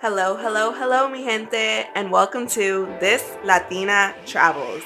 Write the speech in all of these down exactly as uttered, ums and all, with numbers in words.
Hello, hello, hello, mi gente, and welcome to This Latina Travels.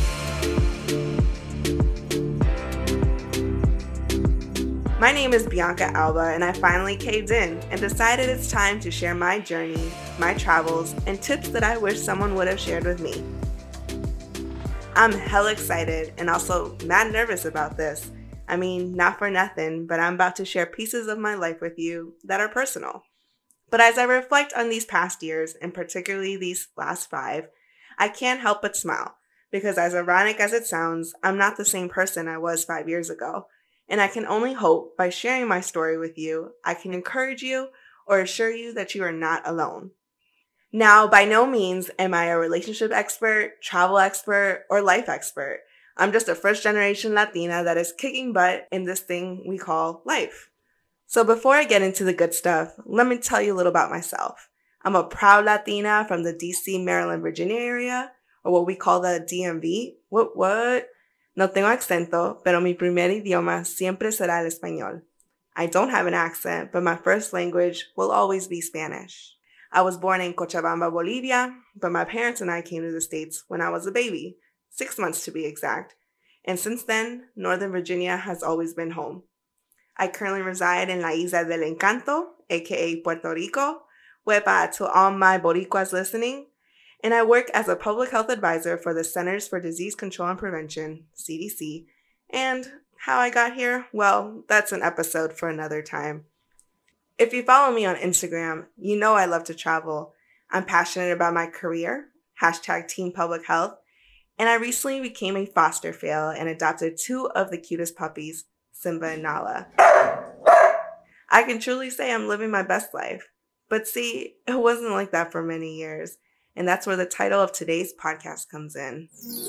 My name is Bianca Alba, and I finally caved in and decided it's time to share my journey, my travels, and tips that I wish someone would have shared with me. I'm hella excited and also mad nervous about this. I mean, not for nothing, but I'm about to share pieces of my life with you that are personal. But as I reflect on these past years, and particularly these last five, I can't help but smile, because as ironic as it sounds, I'm not the same person I was five years ago. And I can only hope by sharing my story with you, I can encourage you or assure you that you are not alone. Now, by no means am I a relationship expert, travel expert, or life expert. I'm just a first generation Latina that is kicking butt in this thing we call life. So before I get into the good stuff, let me tell you a little about myself. I'm a proud Latina from the D C, Maryland, Virginia area, or what we call the D M V. What, what? No tengo acento, pero mi primer idioma siempre será el español. I don't have an accent, but my first language will always be Spanish. I was born in Cochabamba, Bolivia, but my parents and I came to the States when I was a baby, six months to be exact. And since then, Northern Virginia has always been home. I currently reside in La Isla del Encanto, aka Puerto Rico, Huepa to all my Boricuas listening, and I work as a public health advisor for the Centers for Disease Control and Prevention, C D C. And how I got here? Well, that's an episode for another time. If you follow me on Instagram, you know I love to travel. I'm passionate about my career, hashtag Team Public Health, and I recently became a foster fail and adopted two of the cutest puppies, Simba and Nala. I can truly say I'm living my best life. But see, it wasn't like that for many years. And that's where the title of today's podcast comes in.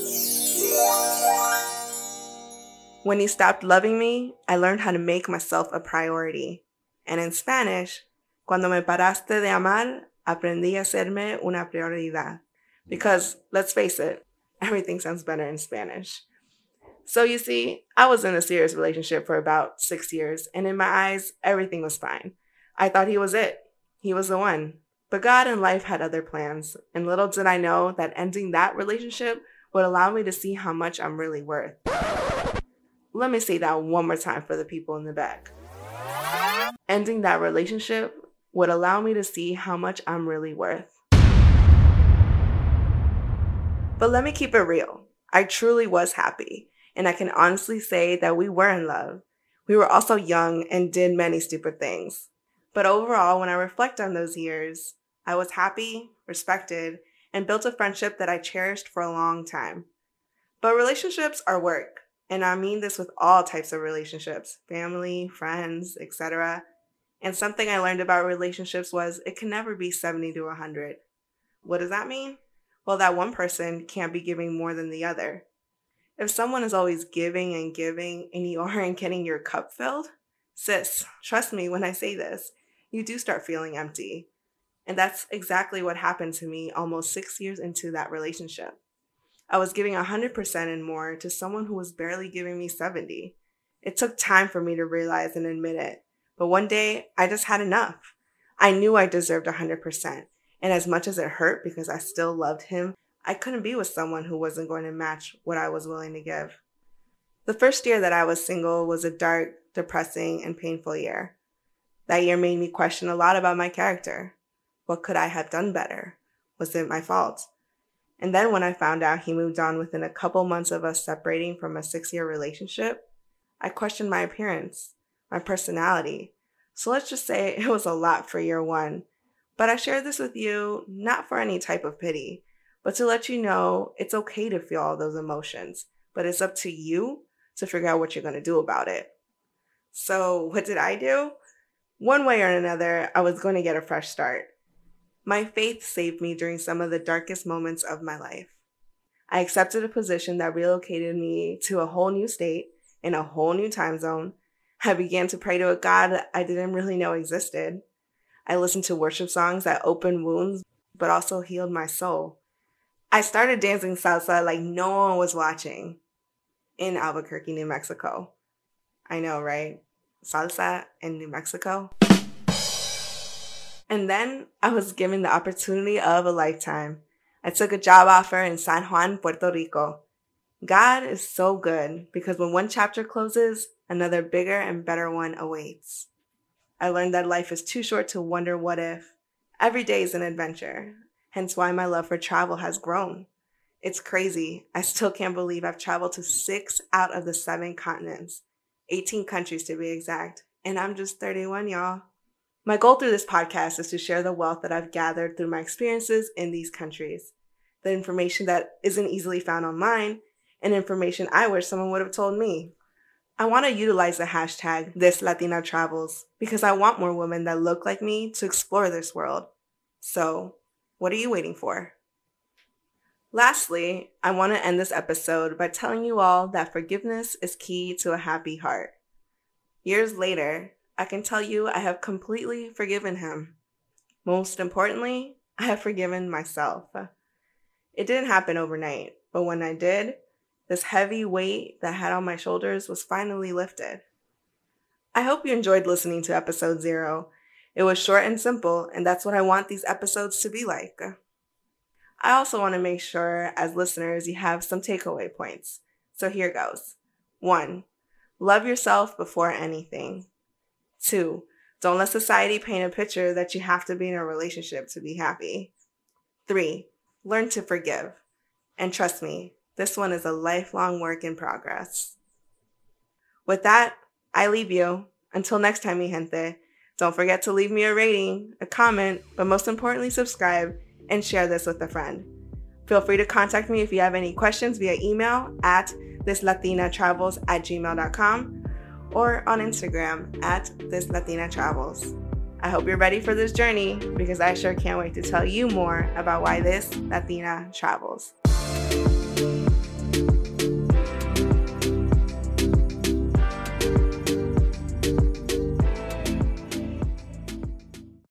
When you stopped loving me, I learned how to make myself a priority. And in Spanish, cuando me paraste de amar, aprendí a hacerme una prioridad. Because, let's face it, everything sounds better in Spanish. So you see, I was in a serious relationship for about six years, and in my eyes, everything was fine. I thought he was it. He was the one. But God and life had other plans, and little did I know that ending that relationship would allow me to see how much I'm really worth. Let me say that one more time for the people in the back. Ending that relationship would allow me to see how much I'm really worth. But let me keep it real. I truly was happy. And I can honestly say that we were in love. We were also young and did many stupid things. But overall, when I reflect on those years, I was happy, respected, and built a friendship that I cherished for a long time. But relationships are work. And I mean this with all types of relationships, family, friends, et cetera. And something I learned about relationships was it can never be seventy to one hundred. What does that mean? Well, that one person can't be giving more than the other. If someone is always giving and giving and you aren't getting your cup filled, sis, trust me when I say this, you do start feeling empty. And that's exactly what happened to me almost six years into that relationship. I was giving one hundred percent and more to someone who was barely giving me seventy. It took time for me to realize and admit it. But one day, I just had enough. I knew I deserved one hundred percent. And as much as it hurt because I still loved him, I couldn't be with someone who wasn't going to match what I was willing to give. The first year that I was single was a dark, depressing, and painful year. That year made me question a lot about my character. What could I have done better? Was it my fault? And then when I found out he moved on within a couple months of us separating from a six-year relationship, I questioned my appearance, my personality. So let's just say it was a lot for year one. But I share this with you not for any type of pity, but to let you know it's okay to feel all those emotions, but it's up to you to figure out what you're going to do about it. So what did I do? One way or another, I was going to get a fresh start. My faith saved me during some of the darkest moments of my life. I accepted a position that relocated me to a whole new state in a whole new time zone. I began to pray to a God I didn't really know existed. I listened to worship songs that opened wounds, but also healed my soul. I started dancing salsa like no one was watching in Albuquerque, New Mexico. I know, right? Salsa in New Mexico. And then I was given the opportunity of a lifetime. I took a job offer in San Juan, Puerto Rico. God is so good because when one chapter closes, another bigger and better one awaits. I learned that life is too short to wonder what if. Every day is an adventure, hence why my love for travel has grown. It's crazy. I still can't believe I've traveled to six out of the seven continents, eighteen countries to be exact, and I'm just thirty-one, y'all. My goal through this podcast is to share the wealth that I've gathered through my experiences in these countries, the information that isn't easily found online, and information I wish someone would have told me. I want to utilize the hashtag ThisLatinaTravels because I want more women that look like me to explore this world. So, what are you waiting for? Lastly, I want to end this episode by telling you all that forgiveness is key to a happy heart. Years later, I can tell you I have completely forgiven him. Most importantly, I have forgiven myself. It didn't happen overnight, but when I did, this heavy weight that I had on my shoulders was finally lifted. I hope you enjoyed listening to episode zero. It was short and simple, and that's what I want these episodes to be like. I also want to make sure, as listeners, you have some takeaway points. So here goes. One, love yourself before anything. Two, don't let society paint a picture that you have to be in a relationship to be happy. Three, learn to forgive. And trust me, this one is a lifelong work in progress. With that, I leave you. Until next time, mi gente, don't forget to leave me a rating, a comment, but most importantly, subscribe and share this with a friend. Feel free to contact me if you have any questions via email at thislatinatravels at gmail dot com or on Instagram at thislatinatravels. I hope you're ready for this journey because I sure can't wait to tell you more about why this Latina travels.